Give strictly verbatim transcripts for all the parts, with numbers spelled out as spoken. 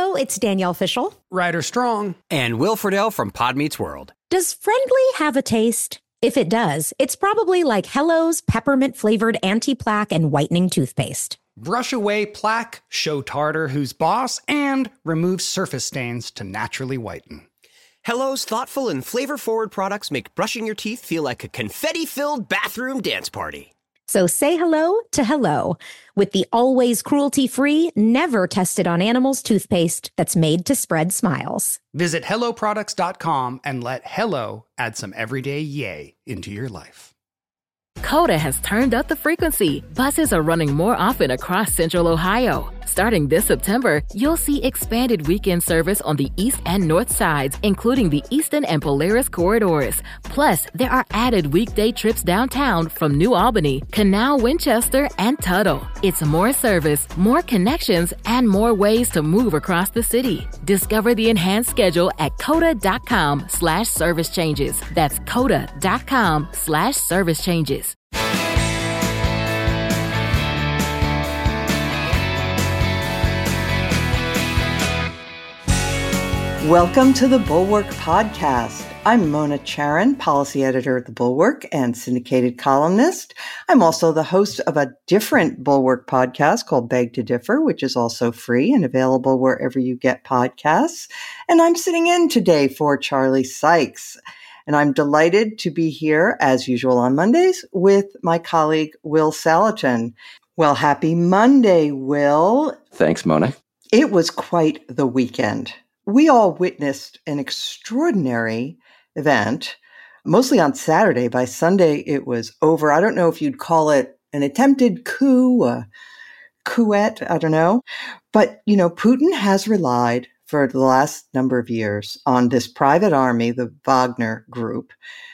Hello, it's Danielle Fishel. Ryder Strong. And Will Friedle from Pod Meets World. Does Friendly have a taste? If it does, it's probably like Hello's peppermint-flavored anti-plaque and whitening toothpaste. Brush away plaque, show tartar who's boss, and remove surface stains to naturally whiten. Hello's thoughtful and flavor-forward products make brushing your teeth feel like a confetti-filled bathroom dance party. So say hello to Hello with the always cruelty-free, never tested on animals toothpaste that's made to spread smiles. Visit hello products dot com and let Hello add some everyday yay into your life. Coda has turned up the frequency. Buses are running more often across Central Ohio. Starting this September, you'll see expanded weekend service on the east and north sides, including the Eastern and Polaris corridors. Plus, there are added weekday trips downtown from New Albany, Canal, Winchester, and Tuttle. It's more service, more connections, and more ways to move across the city. Discover the enhanced schedule at coda.com slash service changes. That's coda.com slash service changes. Welcome to the Bulwark Podcast. I'm Mona Charen, policy editor at the Bulwark and syndicated columnist. I'm also the host of a different Bulwark podcast called Beg to Differ, which is also free and available wherever you get podcasts. And I'm sitting in today for Charlie Sykes. And I'm delighted to be here, as usual on Mondays, with my colleague, Will Saletan. Well, happy Monday, Will. Thanks, Mona. It was quite the weekend. We all witnessed an extraordinary event, mostly on Saturday. By Sunday, it was over. I don't know if you'd call it an attempted coup, a couette, I don't know. But, you know, Putin has relied for the last number of years on this private army, the Wagner Group,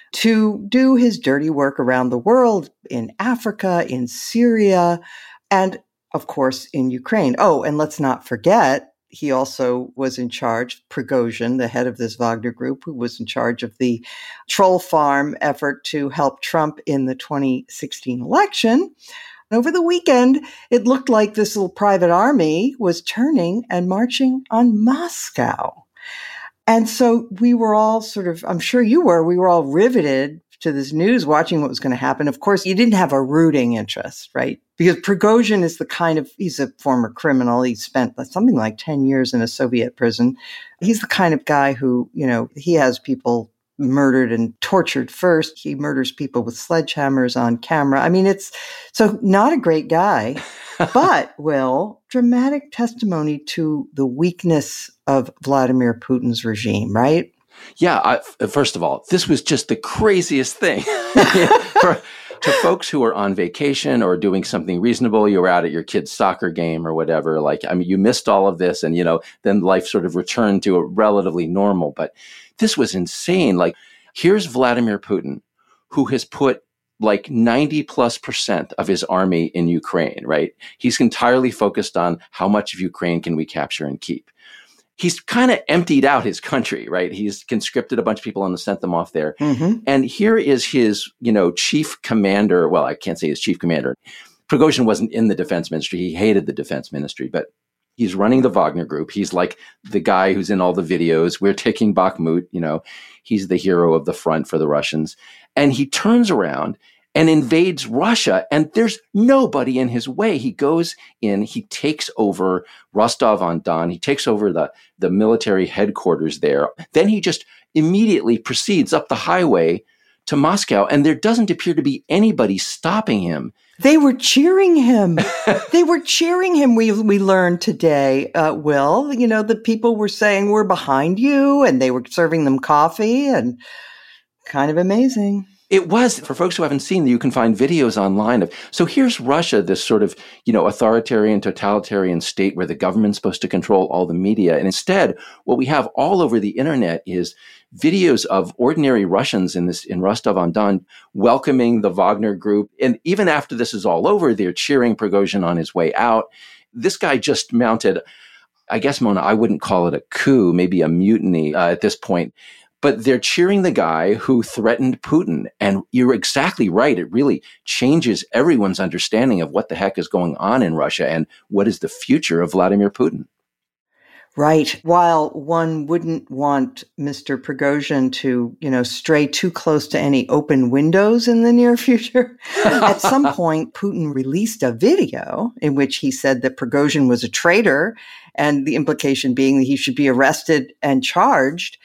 to do his dirty work around the world, in Africa, in Syria, and, of course, in Ukraine. Oh, and let's not forget, he also was in charge, Prigozhin, the head of this Wagner Group, who was in charge of the troll farm effort to help Trump in the twenty sixteen election. And over the weekend, it looked like this little private army was turning and marching on Moscow. And so we were all sort of, I'm sure you were, we were all riveted to this news, watching what was going to happen. Of course, you didn't have a rooting interest, right? Because Prigozhin is the kind of, he's a former criminal. He spent something like ten years in a Soviet prison. He's the kind of guy who, you know, he has people murdered and tortured first. He murders people with sledgehammers on camera. I mean, it's so not a great guy, but, Will, dramatic testimony to the weakness of Vladimir Putin's regime, right? Yeah, I, first of all, this was just the craziest thing. For, to folks who are on vacation or doing something reasonable, you were out at your kid's soccer game or whatever, like, I mean, you missed all of this and, you know, then life sort of returned to a relatively normal. But this was insane. Like, here's Vladimir Putin, who has put like ninety plus percent of his army in Ukraine, right? He's entirely focused on how much of Ukraine can we capture and keep. He's kind of emptied out his country, right? He's conscripted a bunch of people and sent them off there. Mm-hmm. And here is his, you know, chief commander. Well, I can't say his chief commander. Prigozhin wasn't in the defense ministry. He hated the defense ministry, but he's running the Wagner Group. He's like the guy who's in all the videos. We're taking Bakhmut, you know, he's the hero of the front for the Russians. And he turns around and invades Russia, and there's nobody in his way. He goes in, he takes over Rostov-on-Don, he takes over the, the military headquarters there. Then he just immediately proceeds up the highway to Moscow, and there doesn't appear to be anybody stopping him. They were cheering him. They were cheering him. We we learned today, uh, Will, you know, the people were saying, we're behind you, and they were serving them coffee, and kind of amazing. It was, for folks who haven't seen, you can find videos online of, so here's Russia, this sort of, you know, authoritarian, totalitarian state where the government's supposed to control all the media. And instead, what we have all over the internet is videos of ordinary Russians in this, in Rostov-on-Don welcoming the Wagner Group. And even after this is all over, they're cheering Prigozhin on his way out. This guy just mounted, I guess, Mona, I wouldn't call it a coup, maybe a mutiny uh, at this point. But they're cheering the guy who threatened Putin. And you're exactly right. It really changes everyone's understanding of what the heck is going on in Russia and what is the future of Vladimir Putin. Right. While one wouldn't want Mister Prigozhin to, you know, stray too close to any open windows in the near future, at some point, Putin released a video in which he said that Prigozhin was a traitor, and the implication being that he should be arrested and charged.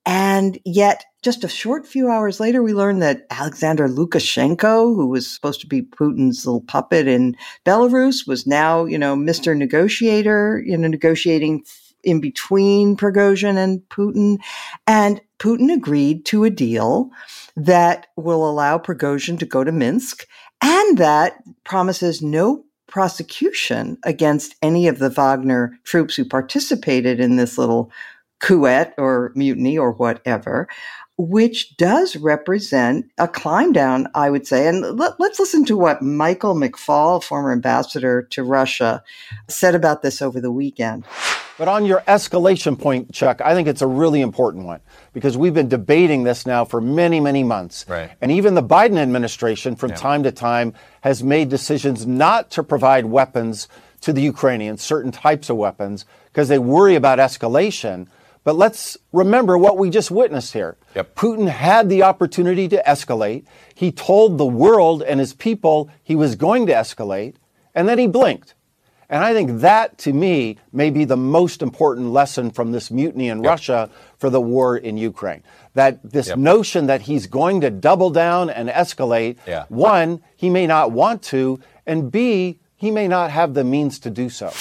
And yet, just a short few hours later, we learned that Alexander Lukashenko, who was supposed to be Putin's little puppet in Belarus, was now, you know, Mister Negotiator, you know, negotiating in between Prigozhin and Putin. And Putin agreed to a deal that will allow Prigozhin to go to Minsk and that promises no prosecution against any of the Wagner troops who participated in this little coup or mutiny or whatever, which does represent a climb down, I would say. And let, let's listen to what Michael McFaul, former ambassador to Russia, said about this over the weekend. But on your escalation point, Chuck, I think it's a really important one because we've been debating this now for many, many months. Right. And even the Biden administration from yeah. time to time has made decisions not to provide weapons to the Ukrainians, certain types of weapons, because they worry about escalation. But let's remember what we just witnessed here. Yep. Putin had the opportunity to escalate. He told the world and his people he was going to escalate, and then he blinked. And I think that, to me, may be the most important lesson from this mutiny in yep. Russia for the war in Ukraine. That this yep. notion that he's going to double down and escalate, yeah. one, he may not want to, and B, he may not have the means to do so.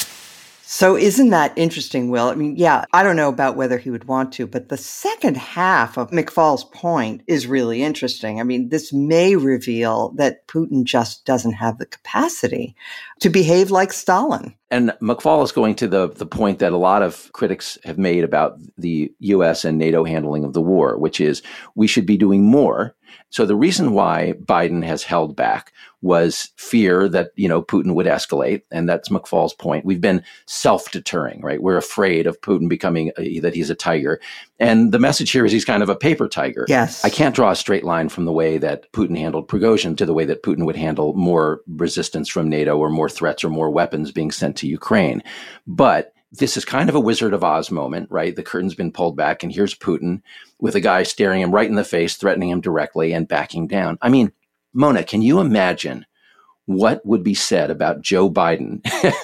So isn't that interesting, Will? I mean, yeah, I don't know about whether he would want to, but the second half of McFaul's point is really interesting. I mean, this may reveal that Putin just doesn't have the capacity to behave like Stalin. And McFaul is going to the, the point that a lot of critics have made about the U S and NATO handling of the war, which is we should be doing more. So the reason why Biden has held back was fear that, you know, Putin would escalate. And that's McFaul's point. We've been self-deterring, right? We're afraid of Putin becoming a, that he's a tiger. And the message here is he's kind of a paper tiger. Yes. I can't draw a straight line from the way that Putin handled Prigozhin to the way that Putin would handle more resistance from NATO or more threats or more weapons being sent to Ukraine. But this is kind of a Wizard of Oz moment, right? The curtain's been pulled back and here's Putin with a guy staring him right in the face, threatening him directly and backing down. I mean, Mona, can you imagine what would be said about Joe Biden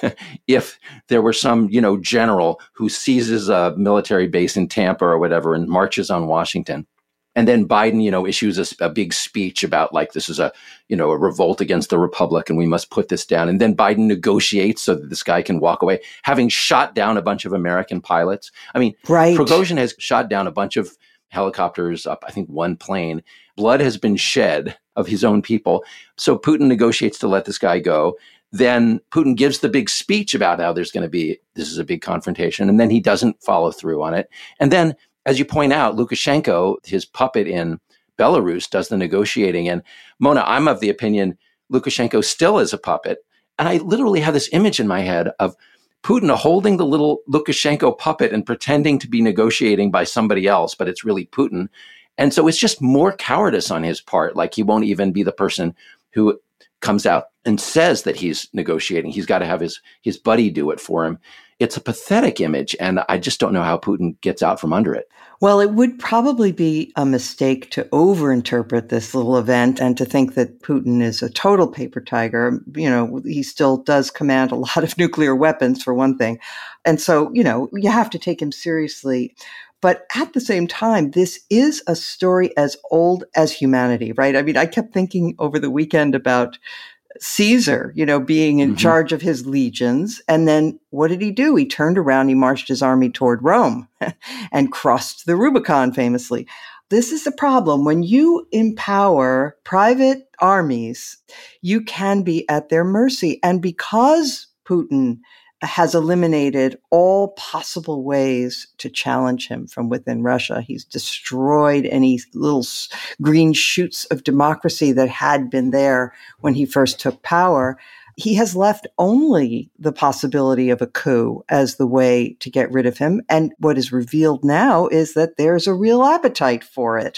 if there were some, you know, general who seizes a military base in Tampa or whatever and marches on Washington? And then Biden, you know, issues a, a big speech about like, this is a, you know, a revolt against the republic and we must put this down. And then Biden negotiates so that this guy can walk away, having shot down a bunch of American pilots. I mean, right. Prigozhin has shot down a bunch of helicopters up, I think one plane. Blood has been shed of his own people. So Putin negotiates to let this guy go. Then Putin gives the big speech about how there's going to be, this is a big confrontation. And then he doesn't follow through on it. And then, as you point out, Lukashenko, his puppet in Belarus, does the negotiating. And Mona, I'm of the opinion Lukashenko still is a puppet. And I literally have this image in my head of Putin holding the little Lukashenko puppet and pretending to be negotiating by somebody else, but it's really Putin. And so it's just more cowardice on his part. Like he won't even be the person who comes out and says that he's negotiating. He's got to have his, his buddy do it for him. It's a pathetic image, and I just don't know how Putin gets out from under it. Well, it would probably be a mistake to overinterpret this little event and to think that Putin is a total paper tiger. You know, he still does command a lot of nuclear weapons, for one thing. And so, you know, you have to take him seriously. But at the same time, this is a story as old as humanity, right? I mean, I kept thinking over the weekend about Caesar, you know, being in mm-hmm. charge of his legions. And then what did he do? He turned around, he marched his army toward Rome and crossed the Rubicon famously. This is the problem. When you empower private armies, you can be at their mercy. And because Putin has eliminated all possible ways to challenge him from within Russia. He's destroyed any little green shoots of democracy that had been there when he first took power. He has left only the possibility of a coup as the way to get rid of him. And what is revealed now is that there's a real appetite for it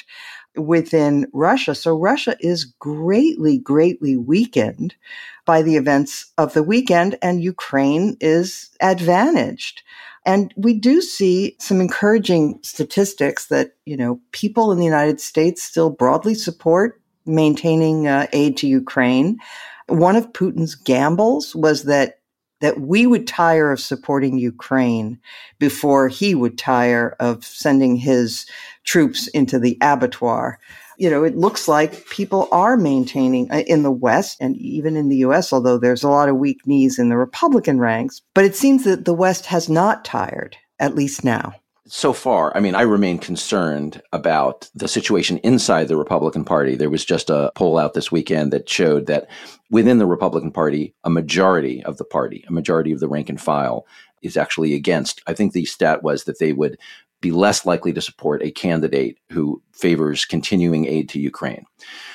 within Russia. So Russia is greatly, greatly weakened by the events of the weekend, and Ukraine is advantaged. And we do see some encouraging statistics that, you know, people in the United States still broadly support maintaining uh, aid to Ukraine. One of Putin's gambles was that that we would tire of supporting Ukraine before he would tire of sending his troops into the abattoir. You know, it looks like people are maintaining uh, in the West and even in the U S, although there's a lot of weak knees in the Republican ranks. But it seems that the West has not tired, at least now. So far, I mean, I remain concerned about the situation inside the Republican Party. There was just a poll out this weekend that showed that within the Republican Party, a majority of the party, a majority of the rank and file is actually against. I think the stat was that they would be less likely to support a candidate who favors continuing aid to Ukraine.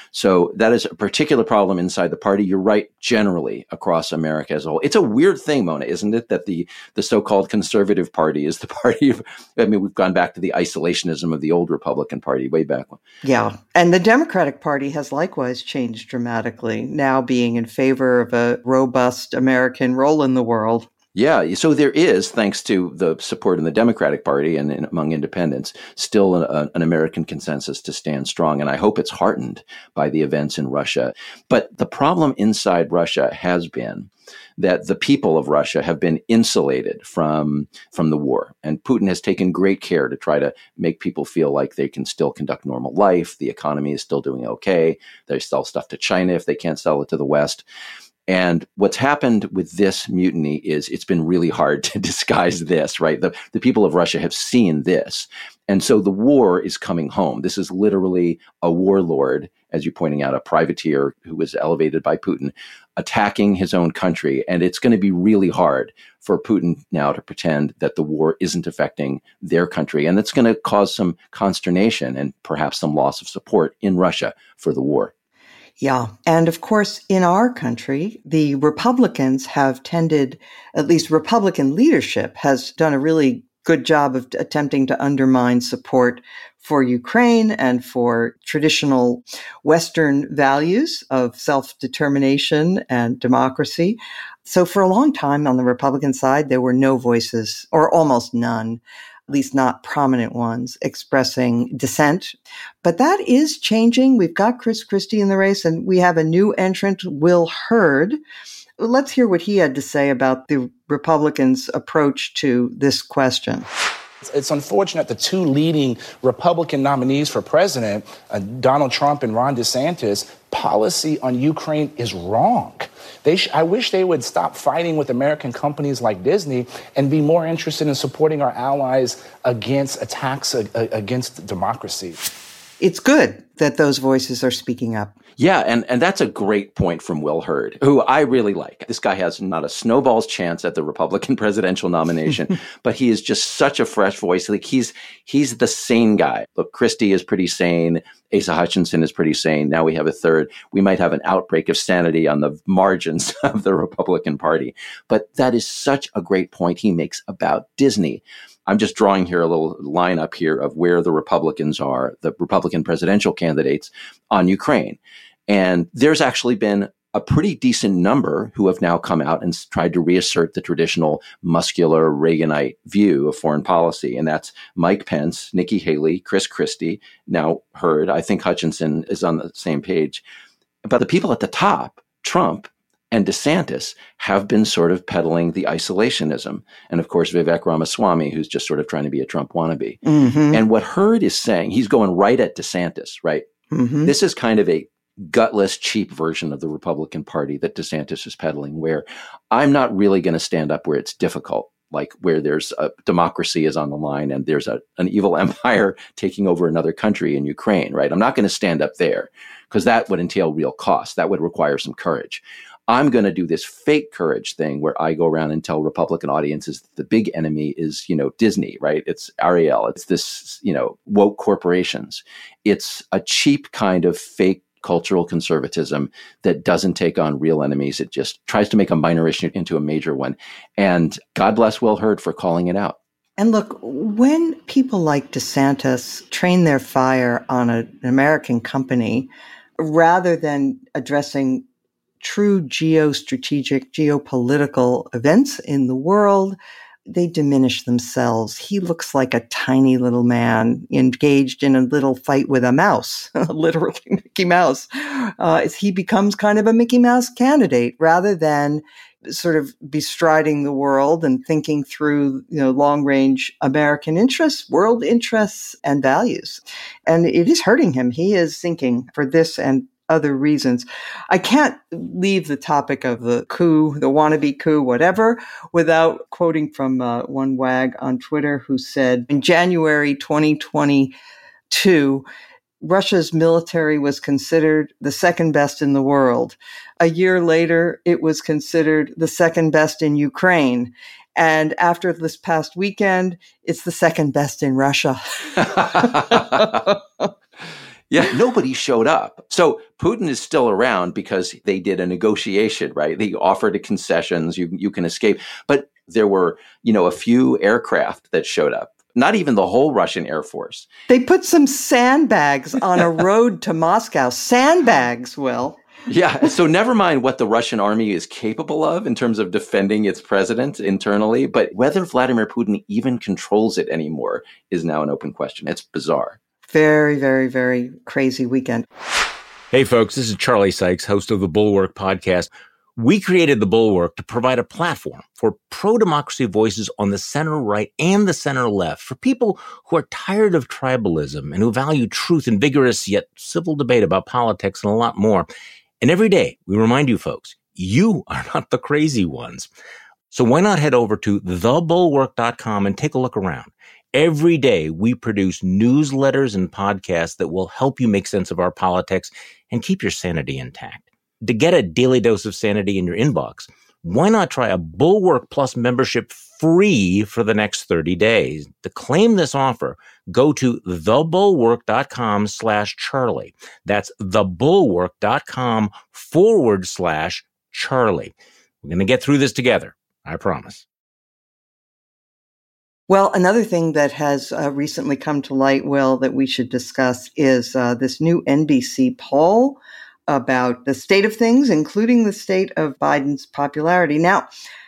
So that is a particular problem inside the party. You're right, generally across America as a whole. It's a weird thing, Mona, isn't it, that the the so-called conservative party is the party of, I mean, we've gone back to the isolationism of the old Republican Party way back when. Yeah. And the Democratic Party has likewise changed dramatically, now being in favor of a robust American role in the world. Yeah, so there is, thanks to the support in the Democratic Party and in, among independents, still an, an American consensus to stand strong. And I hope it's heartened by the events in Russia. But the problem inside Russia has been that the people of Russia have been insulated from, from the war. And Putin has taken great care to try to make people feel like they can still conduct normal life. The economy is still doing okay. They sell stuff to China if they can't sell it to the West. And what's happened with this mutiny is it's been really hard to disguise this, right? The, the people of Russia have seen this. And so the war is coming home. This is literally a warlord, as you're pointing out, a privateer who was elevated by Putin, attacking his own country. And it's going to be really hard for Putin now to pretend that the war isn't affecting their country. And it's going to cause some consternation and perhaps some loss of support in Russia for the war. Yeah. And of course, in our country, the Republicans have tended, at least Republican leadership has done a really good job of attempting to undermine support for Ukraine and for traditional Western values of self-determination and democracy. So for a long time on the Republican side, there were no voices, or almost none, at least not prominent ones, expressing dissent. But that is changing. We've got Chris Christie in the race, and we have a new entrant, Will Hurd. Let's hear what he had to say about the Republicans' approach to this question. It's unfortunate the two leading Republican nominees for president, uh, Donald Trump and Ron DeSantis, policy on Ukraine is wrong. They sh- I wish they would stop fighting with American companies like Disney and be more interested in supporting our allies against attacks uh, against democracy. It's good that those voices are speaking up. Yeah, and, and that's a great point from Will Hurd, who I really like. This guy has not a snowball's chance at the Republican presidential nomination, but he is just such a fresh voice. Like he's he's the sane guy. Look, Christie is pretty sane. Asa Hutchinson is pretty sane. Now we have a third. We might have an outbreak of sanity on the margins of the Republican Party. But that is such a great point he makes about Disney. I'm just drawing here a little lineup here of where the Republicans are, the Republican presidential candidates on Ukraine. And there's actually been a pretty decent number who have now come out and tried to reassert the traditional muscular Reaganite view of foreign policy. And that's Mike Pence, Nikki Haley, Chris Christie, now Hurd. I think Hutchinson is on the same page. But the people at the top, Trump and DeSantis, have been sort of peddling the isolationism. And of course, Vivek Ramaswamy, who's just sort of trying to be a Trump wannabe. Mm-hmm. And what Hurd is saying, he's going right at DeSantis, right? Mm-hmm. This is kind of a gutless, cheap version of the Republican Party that DeSantis is peddling, where I'm not really going to stand up where it's difficult, like where there's a democracy is on the line and there's a, an evil empire taking over another country in Ukraine, right? I'm not going to stand up there because that would entail real cost. That would require some courage. I'm going to do this fake courage thing where I go around and tell Republican audiences that the big enemy is, you know, Disney, right? It's Ariel. It's this, you know, woke corporations. It's a cheap kind of fake cultural conservatism that doesn't take on real enemies. It just tries to make a minor issue into a major one. And God bless Will Hurd for calling it out. And look, when people like DeSantis train their fire on a, an American company, rather than addressing true geostrategic, geopolitical events in the world, they diminish themselves. He looks like a tiny little man engaged in a little fight with a mouse, literally Mickey Mouse. Uh, he becomes kind of a Mickey Mouse candidate rather than sort of bestriding the world and thinking through, you know, long-range American interests, world interests, and values. And it is hurting him. He is sinking for this and other reasons. I can't leave the topic of the coup, the wannabe coup, whatever, without quoting from uh, one wag on Twitter who said, in January twenty twenty-two, Russia's military was considered the second best in the world. A year later, it was considered the second best in Ukraine. And after this past weekend, it's the second best in Russia. Yeah, nobody showed up. So Putin is still around because they did a negotiation, right? They offered concessions, you you can escape. But there were, you know, a few aircraft that showed up. Not even the whole Russian Air Force. They put some sandbags on a road to Moscow. Sandbags, Will. Yeah, so never mind what the Russian army is capable of in terms of defending its president internally, but whether Vladimir Putin even controls it anymore is now an open question. It's bizarre. Very, very, very crazy weekend. Hey, folks, this is Charlie Sykes, host of the Bulwark podcast. We created the Bulwark to provide a platform for pro-democracy voices on the center right and the center left, for people who are tired of tribalism and who value truth and vigorous yet civil debate about politics and a lot more. And every day, we remind you folks, you are not the crazy ones. So why not head over to the bulwark dot com and take a look around? Every day, we produce newsletters and podcasts that will help you make sense of our politics and keep your sanity intact. To get a daily dose of sanity in your inbox, why not try a Bulwark Plus membership free for the next thirty days? To claim this offer, go to thebulwark.com slash Charlie. That's thebulwark.com forward slash Charlie. We're going to get through this together. I promise. Well, another thing that has uh, recently come to light, Will, that we should discuss is uh, this new N B C poll about the state of things, including the state of Biden's popularity. Now,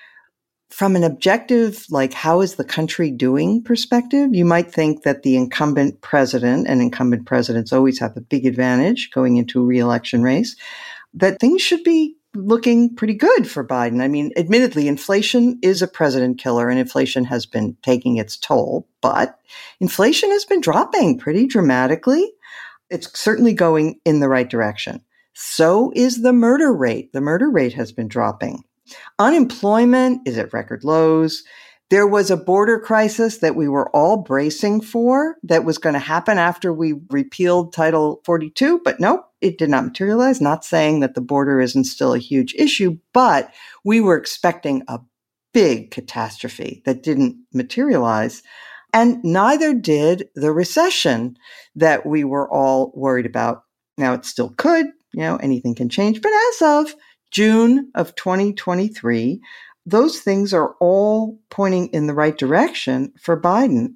from an objective, like how is the country doing perspective, you might think that the incumbent president, and incumbent presidents always have a big advantage going into a re-election race, that things should be looking pretty good for Biden. I mean, admittedly, inflation is a president killer and inflation has been taking its toll, but inflation has been dropping pretty dramatically. It's certainly going in the right direction. So is the murder rate. The murder rate has been dropping. Unemployment is at record lows. There was a border crisis that we were all bracing for that was going to happen after we repealed Title forty-two, but nope, it did not materialize. Not saying that the border isn't still a huge issue, but we were expecting a big catastrophe that didn't materialize. And neither did the recession that we were all worried about. Now, it still could, you know, anything can change. But as of June of twenty twenty-three, those things are all pointing in the right direction for Biden.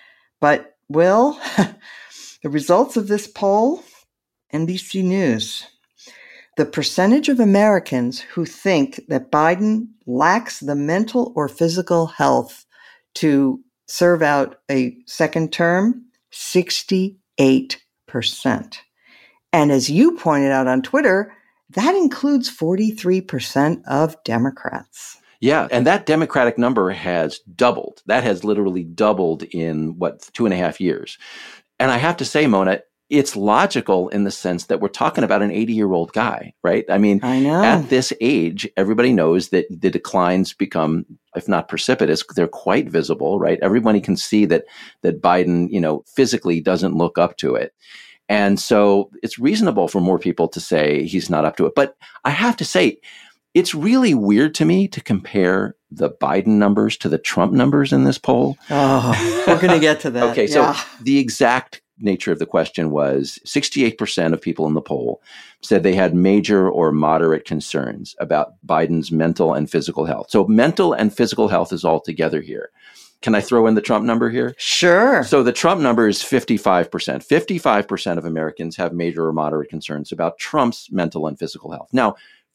But, Will, the results of this poll, N B C News, the percentage of Americans who think that Biden lacks the mental or physical health to serve out a second term, sixty-eight percent. And as you pointed out on Twitter, that includes forty-three percent of Democrats. Yeah, and that Democratic number has doubled. That has literally doubled in, what, two and a half years. And I have to say, Mona, it's logical in the sense that we're talking about an eighty-year-old guy, right? I mean, I know. At this age, everybody knows that the declines become, if not precipitous, they're quite visible, right? Everybody can see that that Biden, you know, physically doesn't look up to it. And so it's reasonable for more people to say he's not up to it. But I have to say, it's really weird to me to compare the Biden numbers to the Trump numbers in this poll. Oh, we're going to get to that. Okay, yeah. so the exact nature of the question was sixty-eight percent of people in the poll said they had major or moderate concerns about Biden's mental and physical health. So mental and physical health is all together here. Can I throw in the Trump number here? Sure. So the Trump number is fifty-five percent. fifty-five percent of Americans have major or moderate concerns about Trump's mental and physical health. Now,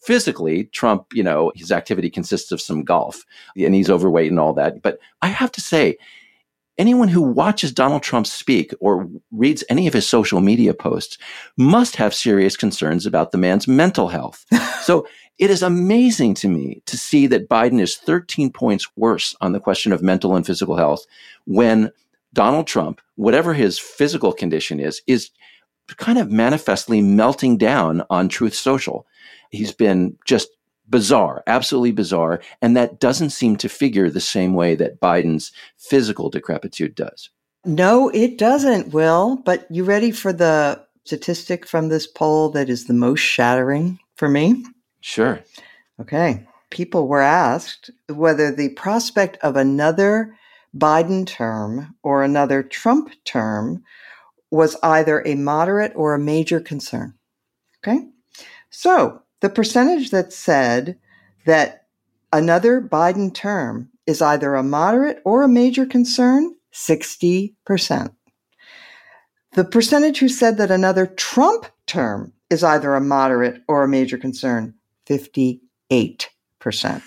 physically, Trump, you know, his activity consists of some golf and he's overweight and all that. But I have to say, anyone who watches Donald Trump speak or reads any of his social media posts must have serious concerns about the man's mental health. So it is amazing to me to see that Biden is thirteen points worse on the question of mental and physical health when Donald Trump, whatever his physical condition is, is kind of manifestly melting down on Truth Social. He's been just bizarre, absolutely bizarre. And that doesn't seem to figure the same way that Biden's physical decrepitude does. No, it doesn't, Will. But you ready for the statistic from this poll that is the most shattering for me? Sure. Okay. People were asked whether the prospect of another Biden term or another Trump term was either a moderate or a major concern. Okay. So the percentage that said that another Biden term is either a moderate or a major concern, sixty percent. The percentage who said that another Trump term is either a moderate or a major concern, fifty-eight percent.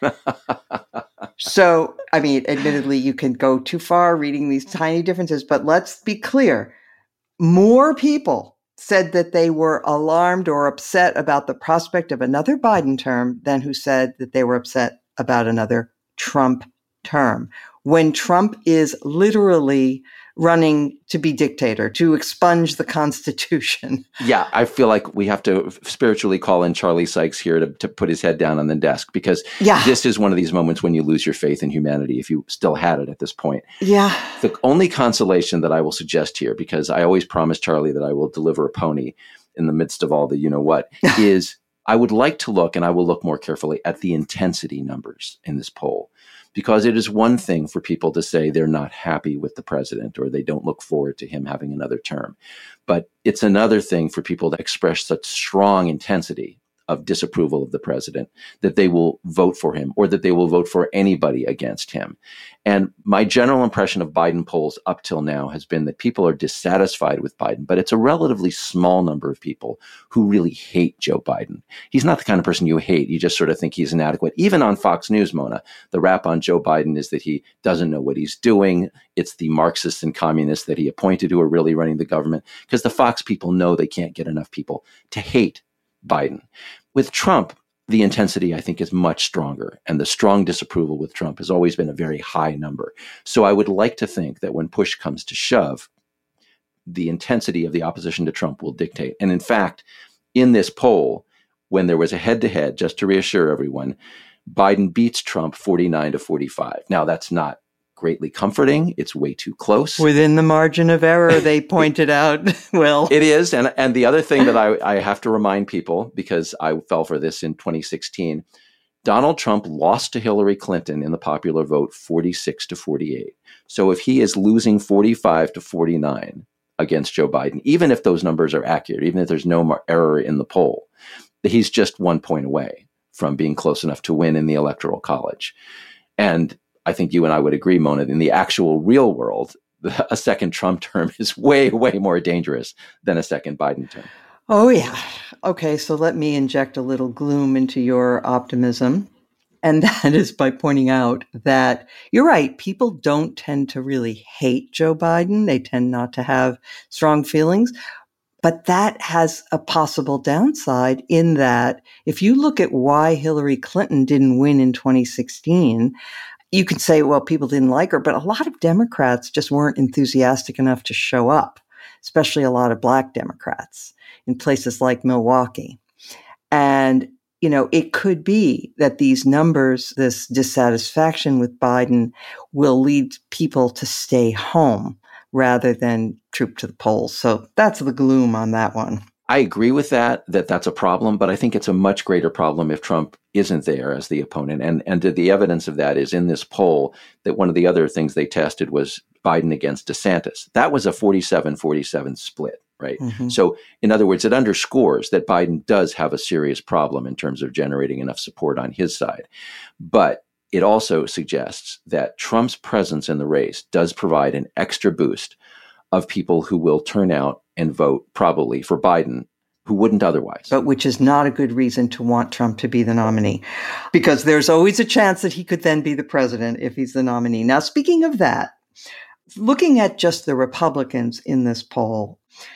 So, I mean, admittedly, you can go too far reading these tiny differences, but let's be clear. More people said that they were alarmed or upset about the prospect of another Biden term than who said that they were upset about another Trump term. When Trump is literally running to be dictator, to expunge the Constitution. Yeah, I feel like we have to spiritually call in Charlie Sykes here to, to put his head down on the desk, because yeah. This is one of these moments when you lose your faith in humanity, if you still had it at this point. Yeah. The only consolation that I will suggest here, because I always promise Charlie that I will deliver a pony in the midst of all the you-know-what, is I would like to look, and I will look more carefully, at the intensity numbers in this poll. Because it is one thing for people to say they're not happy with the president or they don't look forward to him having another term. But it's another thing for people to express such strong intensity of disapproval of the president that they will vote for him or that they will vote for anybody against him. And my general impression of Biden polls up till now has been that people are dissatisfied with Biden, but it's a relatively small number of people who really hate Joe Biden. He's not the kind of person you hate. You just sort of think he's inadequate. Even on Fox News, Mona, the rap on Joe Biden is that he doesn't know what he's doing. It's the Marxists and communists that he appointed who are really running the government, because the Fox people know they can't get enough people to hate Biden. With Trump, the intensity, I think, is much stronger. And the strong disapproval with Trump has always been a very high number. So I would like to think that when push comes to shove, the intensity of the opposition to Trump will dictate. And in fact, in this poll, when there was a head-to-head, just to reassure everyone, Biden beats Trump forty-nine to forty-five. Now, that's not greatly comforting. It's way too close. Within the margin of error, they pointed out. Well, it is. And, and the other thing that I, I have to remind people, because I fell for this in twenty sixteen, Donald Trump lost to Hillary Clinton in the popular vote forty-six to forty-eight. So if he is losing forty-five to forty-nine against Joe Biden, even if those numbers are accurate, even if there's no error in the poll, he's just one point away from being close enough to win in the Electoral College. And I think you and I would agree, Mona, in the actual real world, a second Trump term is way, way more dangerous than a second Biden term. Oh, yeah. Okay, so let me inject a little gloom into your optimism. And that is by pointing out that you're right. People don't tend to really hate Joe Biden. They tend not to have strong feelings. But that has a possible downside in that if you look at why Hillary Clinton didn't win in twenty sixteen, you could say, well, people didn't like her, but a lot of Democrats just weren't enthusiastic enough to show up, especially a lot of Black Democrats in places like Milwaukee. And, you know, it could be that these numbers, this dissatisfaction with Biden, will lead people to stay home rather than troop to the polls. So that's the gloom on that one. I agree with that, that that's a problem, but I think it's a much greater problem if Trump isn't there as the opponent. And, and the evidence of that is in this poll that one of the other things they tested was Biden against DeSantis. That was a forty-seven forty-seven split, right? Mm-hmm. So in other words, it underscores that Biden does have a serious problem in terms of generating enough support on his side. But it also suggests that Trump's presence in the race does provide an extra boost of people who will turn out and vote probably for Biden who wouldn't otherwise. But which is not a good reason to want Trump to be the nominee, because there's always a chance that he could then be the president if he's the nominee. Now, speaking of that, looking at just the Republicans in this poll,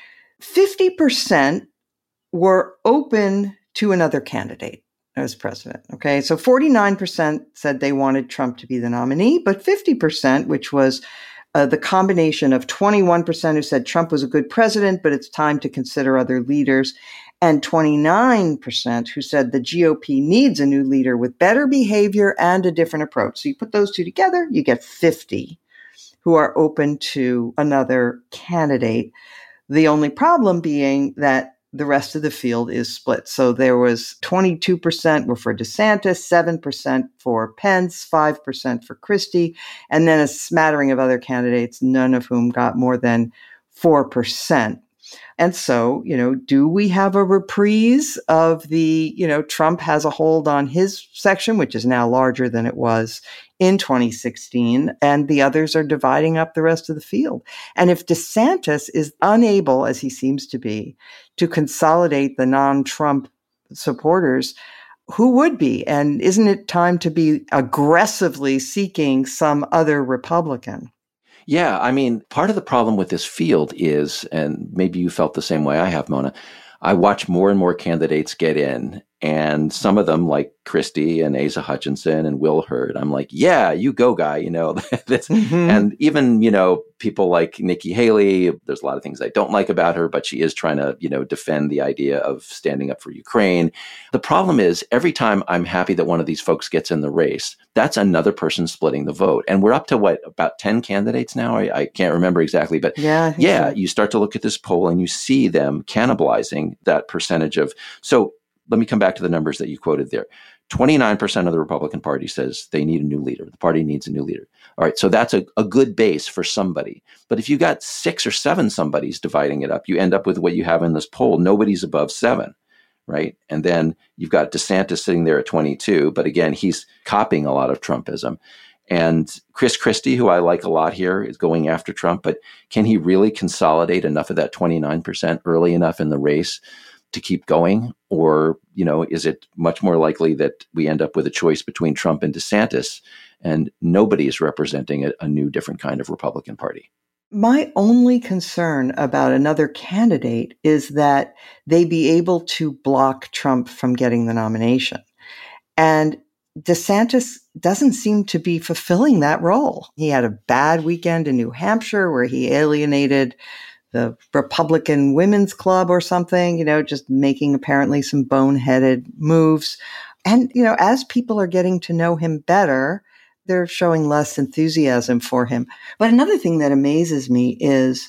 fifty percent were open to another candidate as president. Okay. So forty-nine percent said they wanted Trump to be the nominee, but fifty percent, which was uh, the combination of twenty-one percent who said Trump was a good president, but it's time to consider other leaders, and twenty-nine percent who said the G O P needs a new leader with better behavior and a different approach. So you put those two together, you get fifty who are open to another candidate. The only problem being that the rest of the field is split. So there was twenty-two percent were for DeSantis, seven percent for Pence, five percent for Christie, and then a smattering of other candidates, none of whom got more than four percent. And so, you know, do we have a reprise of the, you know, Trump has a hold on his section, which is now larger than it was in twenty sixteen, and the others are dividing up the rest of the field. And if DeSantis is unable, as he seems to be, to consolidate the non-Trump supporters, who would be? And isn't it time to be aggressively seeking some other Republican? Yeah, I mean, part of the problem with this field is, and maybe you felt the same way I have, Mona, I watch more and more candidates get in, and some of them, like Christie and Asa Hutchinson and Will Hurd, I'm like, yeah, you go, guy, you know. mm-hmm. And even, you know, people like Nikki Haley, there's a lot of things I don't like about her, but she is trying to, you know, defend the idea of standing up for Ukraine. The problem is, every time I'm happy that one of these folks gets in the race, that's another person splitting the vote. And we're up to what, about ten candidates now? I, I can't remember exactly, but yeah, yeah, so. You start to look at this poll and you see them cannibalizing that percentage of, so let me come back to the numbers that you quoted there. twenty-nine percent of the Republican Party says they need a new leader. The party needs a new leader. All right, so that's a, a good base for somebody. But if you got six or seven somebodies dividing it up, you end up with what you have in this poll. Nobody's above seven, right? And then you've got DeSantis sitting there at twenty-two, but again, he's copying a lot of Trumpism. And Chris Christie, who I like a lot here, is going after Trump, but can he really consolidate enough of that twenty-nine percent early enough in the race to keep going? Or, you know, is it much more likely that we end up with a choice between Trump and DeSantis and nobody is representing a, a new, different kind of Republican Party? My only concern about another candidate is that they be able to block Trump from getting the nomination. And DeSantis doesn't seem to be fulfilling that role. He had a bad weekend in New Hampshire where he alienated the Republican Women's Club or something, you know, just making apparently some boneheaded moves. And, you know, as people are getting to know him better, they're showing less enthusiasm for him. But another thing that amazes me is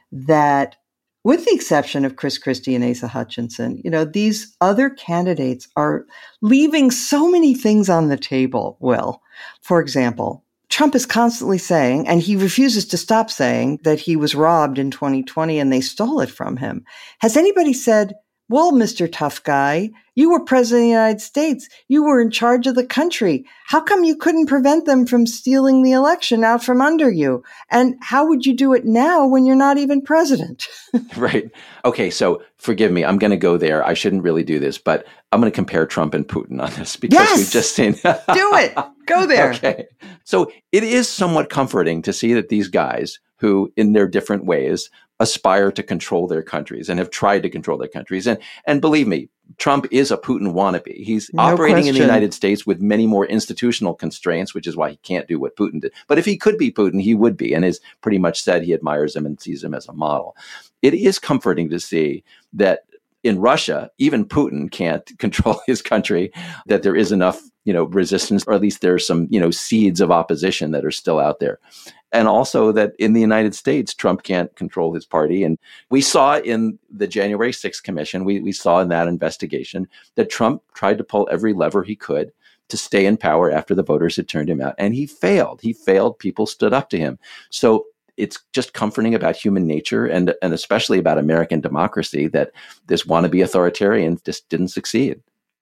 that, with the exception of Chris Christie and Asa Hutchinson, you know, these other candidates are leaving so many things on the table, Will. For example, Trump is constantly saying, and he refuses to stop saying, that he was robbed in twenty twenty and they stole it from him. Has anybody said, well, Mister Tough Guy, you were president of the United States. You were in charge of the country. How come you couldn't prevent them from stealing the election out from under you? And how would you do it now when you're not even president? Right. Okay. So forgive me. I'm going to go there. I shouldn't really do this, but I'm going to compare Trump and Putin on this because yes! we've just seen. Do it. Go there. Okay. So it is somewhat comforting to see that these guys who, in their different ways, aspire to control their countries and have tried to control their countries. And and believe me, Trump is a Putin wannabe. He's no operating question. in the United States with many more institutional constraints, which is why he can't do what Putin did. But if he could be Putin, he would be, and has pretty much said he admires him and sees him as a model. It is comforting to see that in Russia, even Putin can't control his country, that there is enough, you know, resistance, or at least there's some, you know, seeds of opposition that are still out there. And also that in the United States, Trump can't control his party. And we saw in the January sixth Commission, we, we saw in that investigation that Trump tried to pull every lever he could to stay in power after the voters had turned him out. And he failed. He failed. People stood up to him. So it's just comforting about human nature and, and especially about American democracy that this wannabe authoritarian just didn't succeed.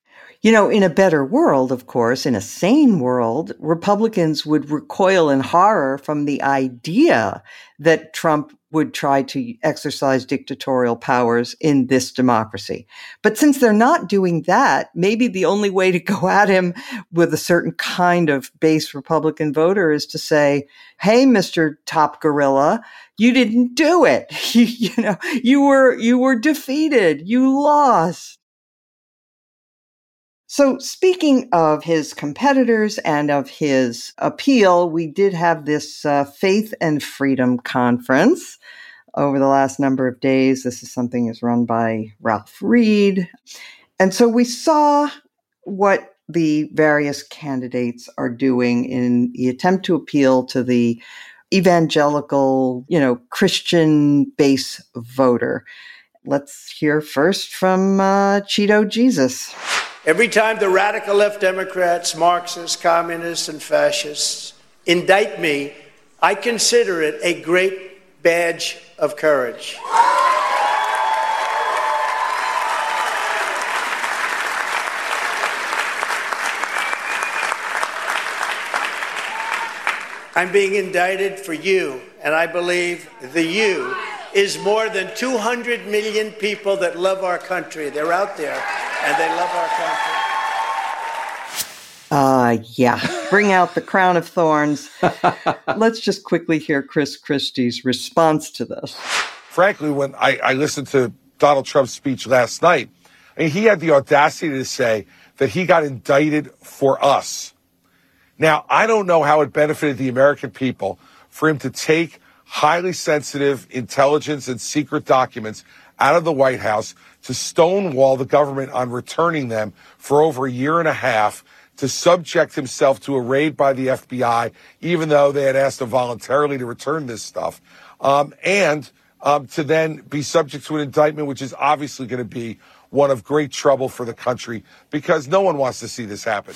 You know, in a better world, of course, in a sane world, Republicans would recoil in horror from the idea that Trump would try to exercise dictatorial powers in this democracy. But since they're not doing that, maybe the only way to go at him with a certain kind of base Republican voter is to say, hey, Mister Top Gorilla, you didn't do it. You, you know, you were, you were defeated. You lost. So speaking of his competitors and of his appeal, we did have this uh, Faith and Freedom Conference over the last number of days. This is something that's run by Ralph Reed. And so we saw what the various candidates are doing in the attempt to appeal to the evangelical, you know, Christian base voter. Let's hear first from uh, Cheeto Jesus. Every time the radical left Democrats, Marxists, communists, and fascists indict me, I consider it a great badge of courage. I'm being indicted for you, and I believe the you is more than two hundred million people that love our country. They're out there, and they love our country. Uh, yeah, bring out the crown of thorns. Let's just quickly hear Chris Christie's response to this. Frankly, when I, I listened to Donald Trump's speech last night, I mean, he had the audacity to say that he got indicted for us. Now, I don't know how it benefited the American people for him to take highly sensitive intelligence and secret documents out of the White House to stonewall the government on returning them for over a year and a half, to subject himself to a raid by the F B I, even though they had asked him voluntarily to return this stuff, um, and um, to then be subject to an indictment, which is obviously going to be one of great trouble for the country, because no one wants to see this happen.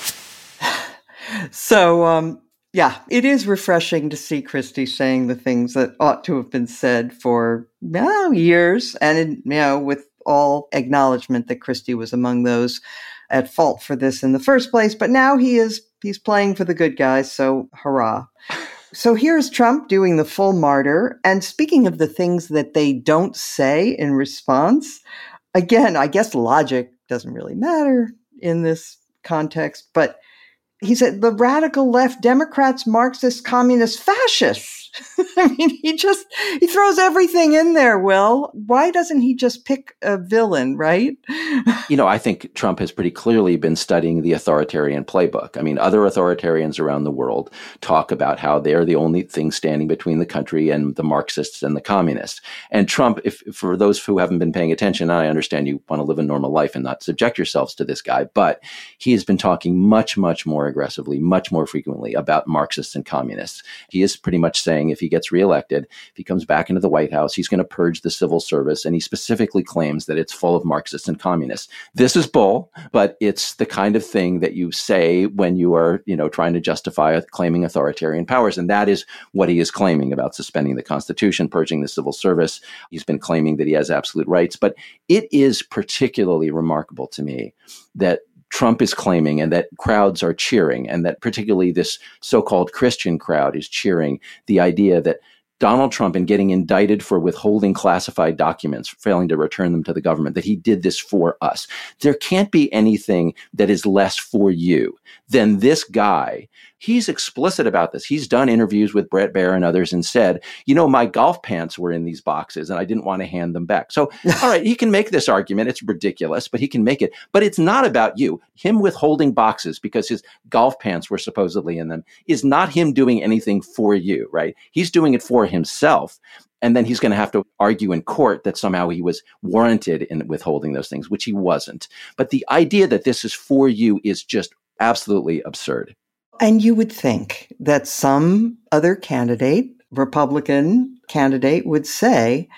So, um, yeah, it is refreshing to see Christie saying the things that ought to have been said for well, years, and in, you know, with all acknowledgement that Christie was among those at fault for this in the first place. But now he is he's playing for the good guys, so hurrah. So here's Trump doing the full martyr. And speaking of the things that they don't say in response, again, I guess logic doesn't really matter in this context, but he said the radical left, Democrats, Marxists, communists, fascists. I mean, he just, he throws everything in there, Will. Why doesn't he just pick a villain, right? You know, I think Trump has pretty clearly been studying the authoritarian playbook. I mean, other authoritarians around the world talk about how they're the only thing standing between the country and the Marxists and the communists. And Trump, if for those who haven't been paying attention, I understand you want to live a normal life and not subject yourselves to this guy, but he has been talking much, much more aggressively, much more frequently about Marxists and communists. He is pretty much saying if he gets reelected, if he comes back into the White House, he's going to purge the civil service. And he specifically claims that it's full of Marxists and communists. This is bull, but it's the kind of thing that you say when you are, you know, trying to justify claiming authoritarian powers. And that is what he is claiming about suspending the Constitution, purging the civil service. He's been claiming that he has absolute rights. But it is particularly remarkable to me that Trump is claiming and that crowds are cheering, and that particularly this so-called Christian crowd is cheering the idea that Donald Trump, in getting indicted for withholding classified documents, failing to return them to the government, that he did this for us. There can't be anything that is less for you than this guy. He's explicit about this. He's done interviews with Bret Baier and others and said, you know, my golf pants were in these boxes and I didn't want to hand them back. So, all right, he can make this argument. It's ridiculous, but he can make it. But it's not about you. Him withholding boxes because his golf pants were supposedly in them is not him doing anything for you, right? He's doing it for himself. And then he's going to have to argue in court that somehow he was warranted in withholding those things, which he wasn't. But the idea that this is for you is just absolutely absurd. And you would think that some other candidate, Republican candidate, would say,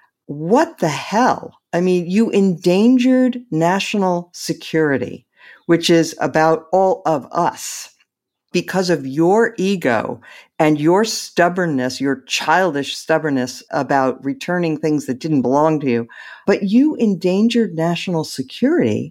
what the hell? I mean, you endangered national security, which is about all of us, because of your ego and your stubbornness, your childish stubbornness about returning things that didn't belong to you. But you endangered national security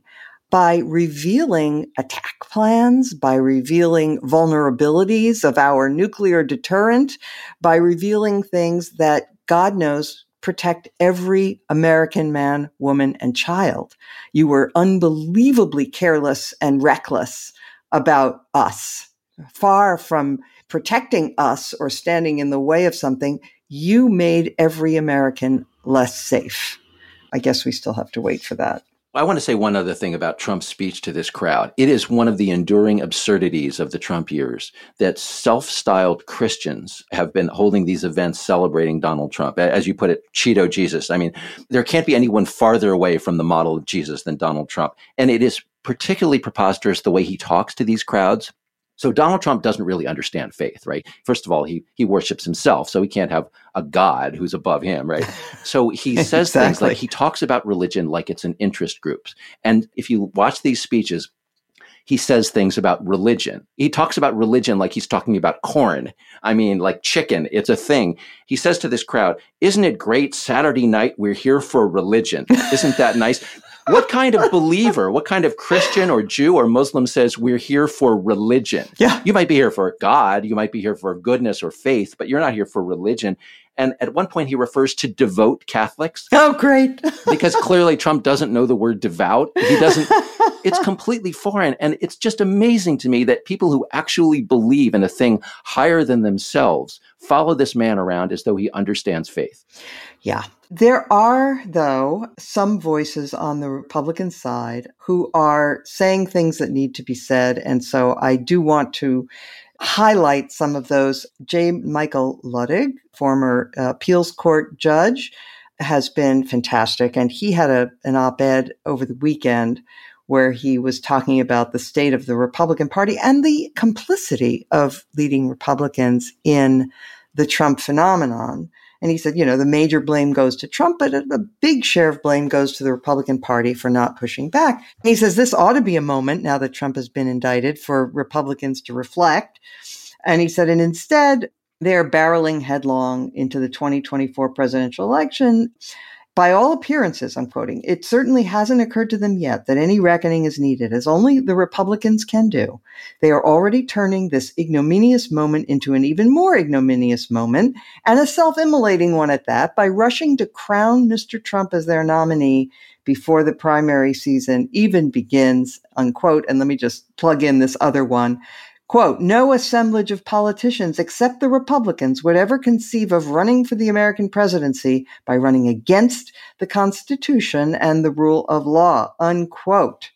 by revealing attack plans, by revealing vulnerabilities of our nuclear deterrent, by revealing things that God knows protect every American man, woman, and child. You were unbelievably careless and reckless about us. Far from protecting us or standing in the way of something, you made every American less safe. I guess we still have to wait for that. I want to say one other thing about Trump's speech to this crowd. It is one of the enduring absurdities of the Trump years that self-styled Christians have been holding these events celebrating Donald Trump. As you put it, Cheeto Jesus. I mean, there can't be anyone farther away from the model of Jesus than Donald Trump. And it is particularly preposterous the way he talks to these crowds. So Donald Trump doesn't really understand faith, right? First of all, he he worships himself, so he can't have a God who's above him, right? So he says Exactly. things like, he talks about religion like it's an interest group. And if you watch these speeches, he says things about religion. He talks about religion like he's talking about corn. I mean, like chicken, it's a thing. He says to this crowd, isn't it great Saturday night? We're here for religion. Isn't that nice? What kind of believer, what kind of Christian or Jew or Muslim says we're here for religion? Yeah. You might be here for God. You might be here for goodness or faith, but you're not here for religion. And at one point, he refers to devout Catholics. Oh, great. Because clearly Trump doesn't know the word devout. He doesn't. It's completely foreign. And it's just amazing to me that people who actually believe in a thing higher than themselves follow this man around as though he understands faith. Yeah. There are, though, some voices on the Republican side who are saying things that need to be said. And so I do want to highlight some of those. J. Michael Luttig, former uh, appeals court judge, has been fantastic. And he had a, an op-ed over the weekend where he was talking about the state of the Republican Party and the complicity of leading Republicans in the Trump phenomenon. And he said, you know, the major blame goes to Trump, but a, a big share of blame goes to the Republican Party for not pushing back. And he says this ought to be a moment, now that Trump has been indicted, for Republicans to reflect. And he said, and instead, they're barreling headlong into the twenty twenty-four presidential election. By all appearances, I'm quoting, it certainly hasn't occurred to them yet that any reckoning is needed, as only the Republicans can do. They are already turning this ignominious moment into an even more ignominious moment, and a self-immolating one at that, by rushing to crown Mister Trump as their nominee before the primary season even begins, unquote. And let me just plug in this other one. Quote, no assemblage of politicians except the Republicans would ever conceive of running for the American presidency by running against the Constitution and the rule of law, unquote.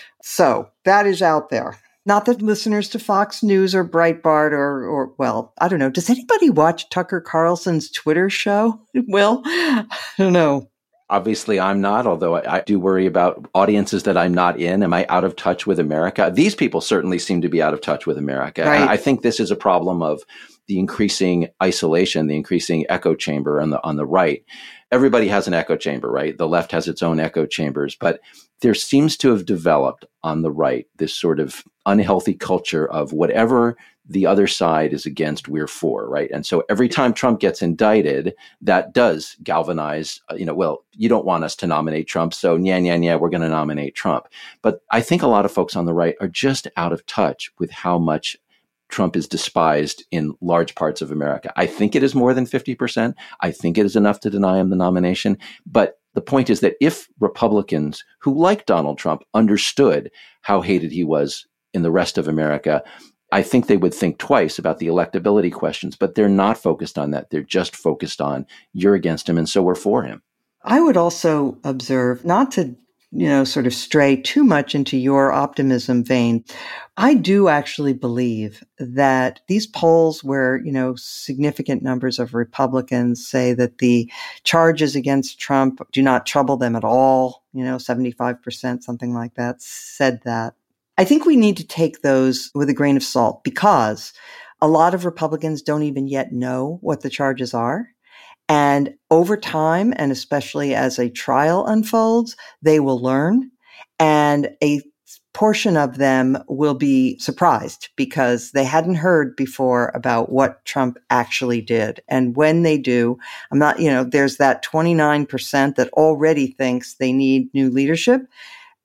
So that is out there. Not that listeners to Fox News or Breitbart or, or well, I don't know. Does anybody watch Tucker Carlson's Twitter show? Will? I don't know. Obviously, I'm not, although I, I do worry about audiences that I'm not in. Am I out of touch with America? These people certainly seem to be out of touch with America. Right. I think this is a problem of the increasing isolation, the increasing echo chamber on the on the right. Everybody has an echo chamber, right? The left has its own echo chambers, but there seems to have developed on the right this sort of unhealthy culture of whatever the other side is against, we're for, right? And so every time Trump gets indicted, that does galvanize, uh, you know, well, you don't want us to nominate Trump, so yeah, yeah, yeah, we're going to nominate Trump. But I think a lot of folks on the right are just out of touch with how much Trump is despised in large parts of America. I think it is more than fifty percent. I think it is enough to deny him the nomination. But the point is that if Republicans who like Donald Trump understood how hated he was in the rest of America, I think they would think twice about the electability questions, but they're not focused on that. They're just focused on you're against him and so we're for him. I would also observe, not to, you know, sort of stray too much into your optimism vein, I do actually believe that these polls where, you know, significant numbers of Republicans say that the charges against Trump do not trouble them at all, you know, seventy-five percent, something like that, said that. I think we need to take those with a grain of salt because a lot of Republicans don't even yet know what the charges are. And over time, and especially as a trial unfolds, they will learn. And a portion of them will be surprised because they hadn't heard before about what Trump actually did. And when they do, I'm not, you know, there's that twenty-nine percent that already thinks they need new leadership.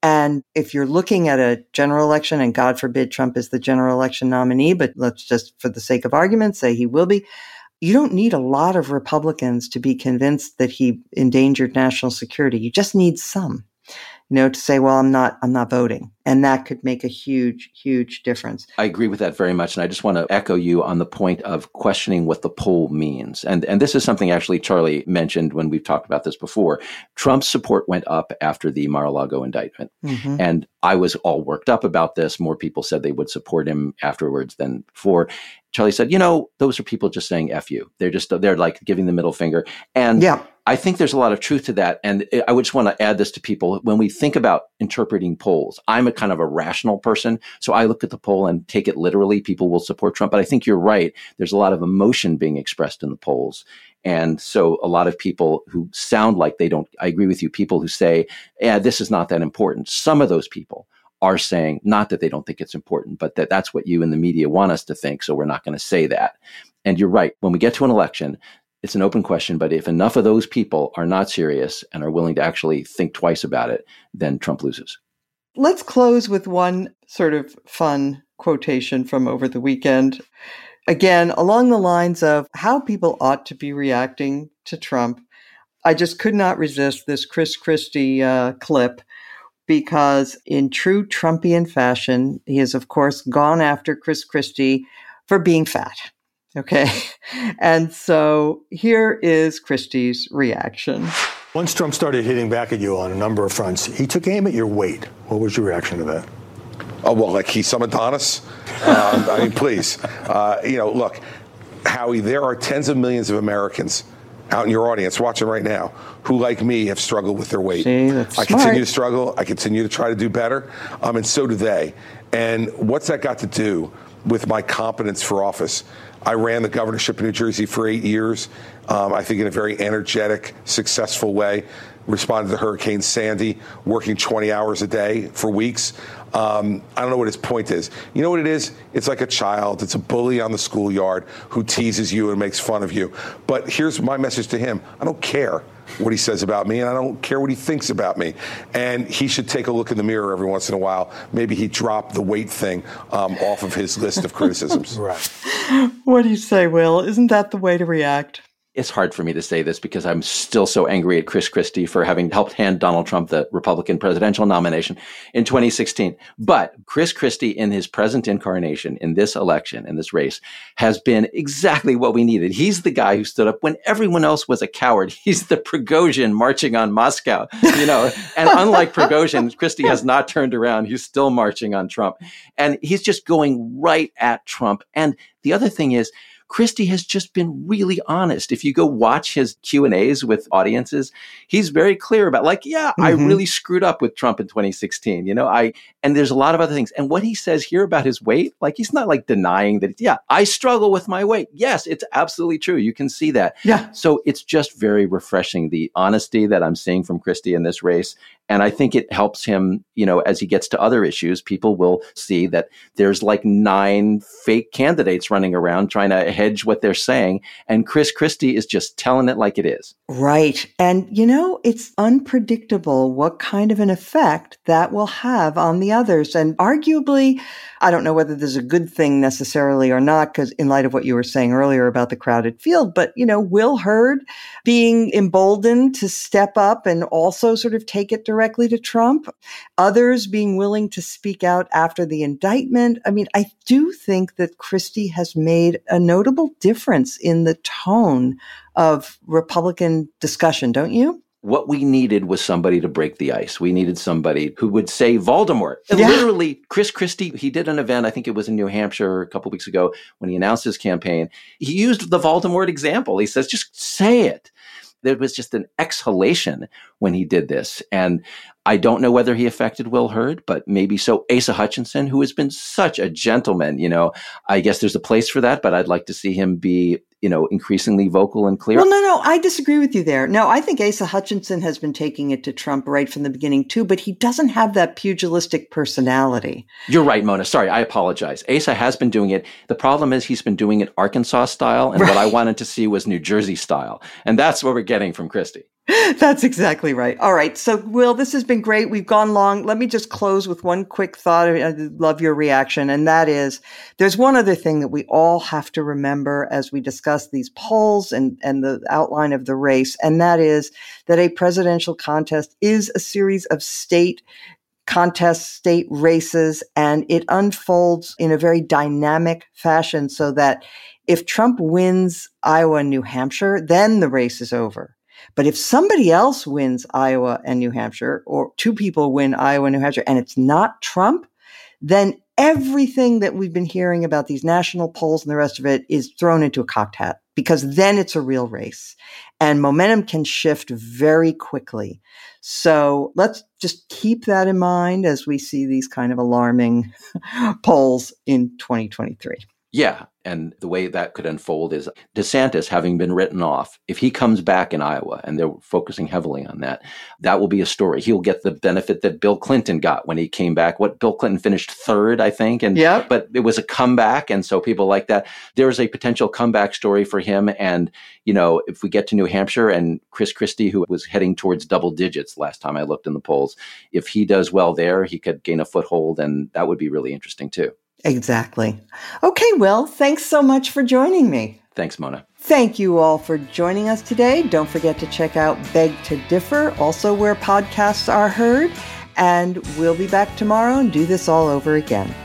And if you're looking at a general election, and God forbid Trump is the general election nominee, but let's just, for the sake of argument, say he will be, you don't need a lot of Republicans to be convinced that he endangered national security. You just need some, you know, to say, well, I'm not, I'm not voting. And that could make a huge, huge difference. I agree with that very much. And I just want to echo you on the point of questioning what the poll means. And, and this is something actually Charlie mentioned when we've talked about this before. Trump's support went up after the Mar-a-Lago indictment. Mm-hmm. And I was all worked up about this. More people said they would support him afterwards than before. Charlie said, you know, those are people just saying F you. They're just, they're like giving the middle finger. And yeah. I think there's a lot of truth to that. And I would just want to add this to people. When we think about interpreting polls, I'm a kind of a rational person. So I look at the poll and take it literally. People will support Trump. But I think you're right. There's a lot of emotion being expressed in the polls. And so a lot of people who sound like they don't, I agree with you, people who say, yeah, this is not that important. Some of those people are saying, not that they don't think it's important, but that that's what you in the media want us to think. So we're not going to say that. And you're right. When we get to an election, it's an open question, but if enough of those people are not serious and are willing to actually think twice about it, then Trump loses. Let's close with one sort of fun quotation from over the weekend. Again, along the lines of how people ought to be reacting to Trump. I just could not resist this Chris Christie uh, clip, because in true Trumpian fashion, he has, of course, gone after Chris Christie for being fat. Okay. And so here is Christie's reaction. Once Trump started hitting back at you on a number of fronts, he took aim at your weight. What was your reaction to that? Oh, well, like he's some Adonis? um, I mean, please. Uh, you know, look, Howie, there are tens of millions of Americans out in your audience watching right now who, like me, have struggled with their weight. See, that's I smart. continue to struggle. I continue to try to do better. Um, and so do they. And what's that got to do with my competence for office? I ran the governorship of New Jersey for eight years, um, I think in a very energetic, successful way. Responded to Hurricane Sandy, working twenty hours a day for weeks. Um, I don't know what his point is. You know what it is? It's like a child. It's a bully on the schoolyard who teases you and makes fun of you. But here's my message to him. I don't care what he says about me, and I don't care what he thinks about me. And he should take a look in the mirror every once in a while. Maybe he dropped the weight thing um, off of his list of criticisms. Right. What do you say, Will? Isn't that the way to react? It's hard for me to say this because I'm still so angry at Chris Christie for having helped hand Donald Trump the Republican presidential nomination in twenty sixteen. But Chris Christie, in his present incarnation in this election, in this race, has been exactly what we needed. He's the guy who stood up when everyone else was a coward. He's the Prigozhin marching on Moscow, you know, and unlike Prigozhin, Christie has not turned around. He's still marching on Trump, and he's just going right at Trump. And the other thing is, Christie has just been really honest. If you go watch his Q and A's with audiences, he's very clear about like, yeah, mm-hmm. I really screwed up with Trump in twenty sixteen. You know, I, and there's a lot of other things. And what he says here about his weight, like he's not like denying that, yeah, I struggle with my weight. Yes, it's absolutely true. You can see that. Yeah. So it's just very refreshing, the honesty that I'm seeing from Christie in this race. And I think it helps him, you know, as he gets to other issues, people will see that there's like nine fake candidates running around trying to hedge what they're saying. And Chris Christie is just telling it like it is. Right. And, you know, it's unpredictable what kind of an effect that will have on the others. And arguably, I don't know whether this is a good thing necessarily or not, because in light of what you were saying earlier about the crowded field, but, you know, Will Hurd being emboldened to step up and also sort of take it directly to Trump, others being willing to speak out after the indictment. I mean, I do think that Christie has made a notable difference in the tone of Republican discussion, don't you? What we needed was somebody to break the ice. We needed somebody who would say Voldemort. And yeah. Literally, Chris Christie, he did an event, I think it was in New Hampshire a couple of weeks ago when he announced his campaign. He used the Voldemort example. He says, just say it. There was just an exhalation when he did this. And I don't know whether he affected Will Hurd, but maybe so. Asa Hutchinson, who has been such a gentleman, you know, I guess there's a place for that, but I'd like to see him be, you know, increasingly vocal and clear. Well, no, no, I disagree with you there. No, I think Asa Hutchinson has been taking it to Trump right from the beginning too, but he doesn't have that pugilistic personality. You're right, Mona. Sorry, I apologize. Asa has been doing it. The problem is he's been doing it Arkansas style, and right. What I wanted to see was New Jersey style. And that's what we're getting from Christie. That's exactly right. All right. So, Will, this has been great. We've gone long. Let me just close with one quick thought. I love your reaction. And that is, there's one other thing that we all have to remember as we discuss these polls and, and the outline of the race. And that is that a presidential contest is a series of state contests, state races, and it unfolds in a very dynamic fashion so that if Trump wins Iowa and New Hampshire, then the race is over. But if somebody else wins Iowa and New Hampshire, or two people win Iowa and New Hampshire, and it's not Trump, then everything that we've been hearing about these national polls and the rest of it is thrown into a cocked hat, because then it's a real race and momentum can shift very quickly. So let's just keep that in mind as we see these kind of alarming polls in twenty twenty-three. Yeah. And the way that could unfold is DeSantis, having been written off, if he comes back in Iowa, and they're focusing heavily on that, that will be a story. He'll get the benefit that Bill Clinton got when he came back. What Bill Clinton finished third, I think. And yep. But it was a comeback. And so people like that, there's a potential comeback story for him. And, you know, if we get to New Hampshire and Chris Christie, who was heading towards double digits last time I looked in the polls, if he does well there, he could gain a foothold. And that would be really interesting too. Exactly. Okay, Will, thanks so much for joining me. Thanks, Mona. Thank you all for joining us today. Don't forget to check out Beg to Differ, also where podcasts are heard. And we'll be back tomorrow and do this all over again.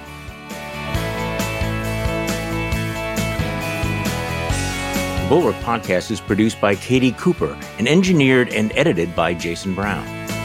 The Bulwark Podcast is produced by Katie Cooper and engineered and edited by Jason Brown.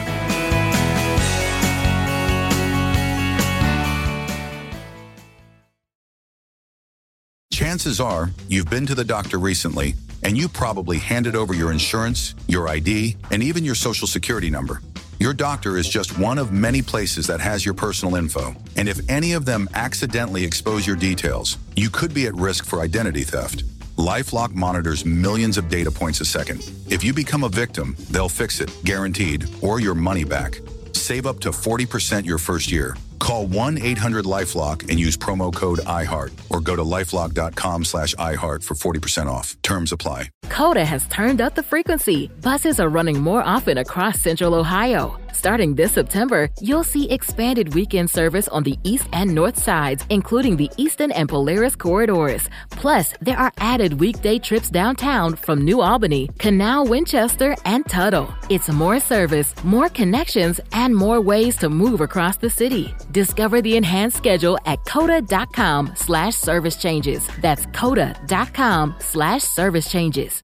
Chances are you've been to the doctor recently, and you probably handed over your insurance, your I D, and even your social security number. Your doctor is just one of many places that has your personal info, and if any of them accidentally expose your details, you could be at risk for identity theft. LifeLock monitors millions of data points a second. If you become a victim, they'll fix it, guaranteed, or your money back. Save up to forty percent your first year. Call one eight hundred LifeLock and use promo code iHeart, or go to lifelock.com slash iHeart for forty percent off. Terms apply. Coda has turned up the frequency. Buses are running more often across Central Ohio. Starting this September, you'll see expanded weekend service on the east and north sides, including the Eastern and Polaris corridors. Plus, there are added weekday trips downtown from New Albany, Canal, Winchester, and Tuttle. It's more service, more connections, and more ways to move across the city. Discover the enhanced schedule at coda.com slash service changes. That's coda.com slash service changes.